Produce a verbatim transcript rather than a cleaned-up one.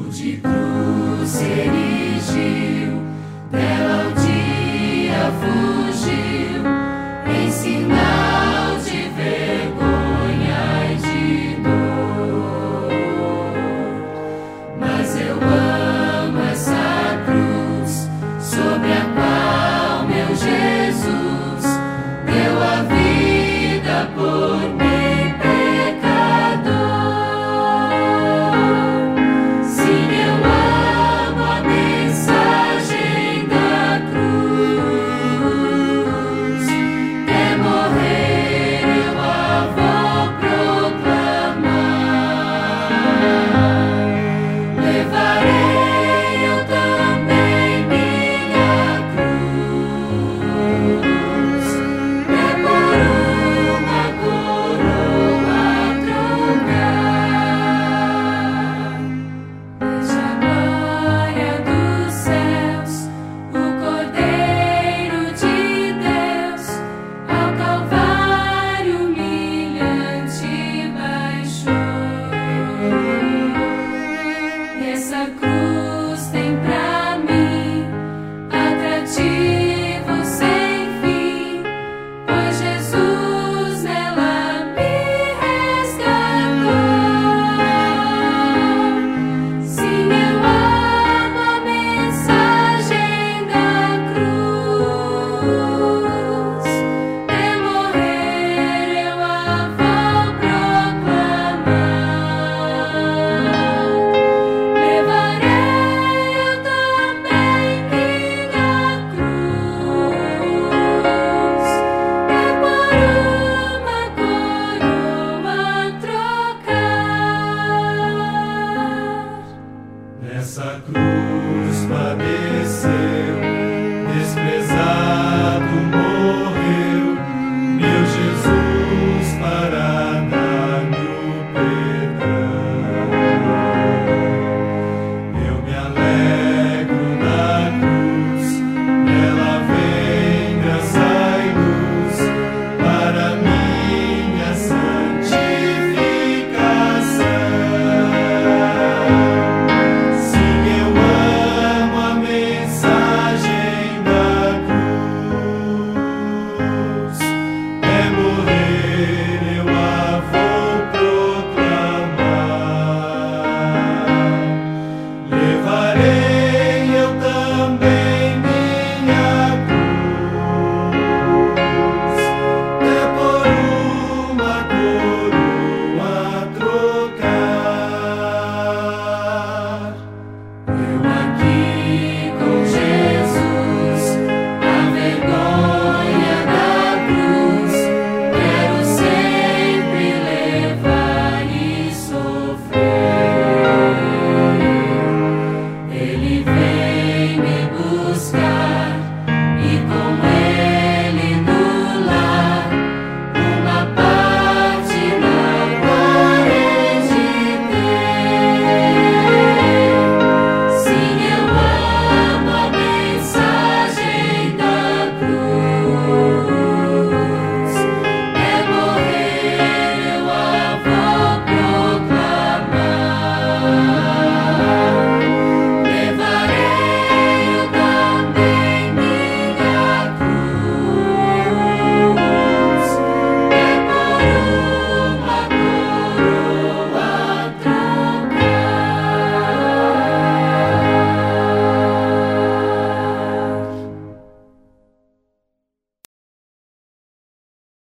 De cruz se erigiu, dela o dia fugiu, em sinal de vergonha e de dor. Mas eu amo essa cruz, sobre a qual meu Jesus deu a vida por mim. Essa cruz tem pra mim atrativo sem fim, pois Jesus nela me resgatou. Sim, eu amo a mensagem da cruz. É morrer, eu a vou proclamar. Essa cruz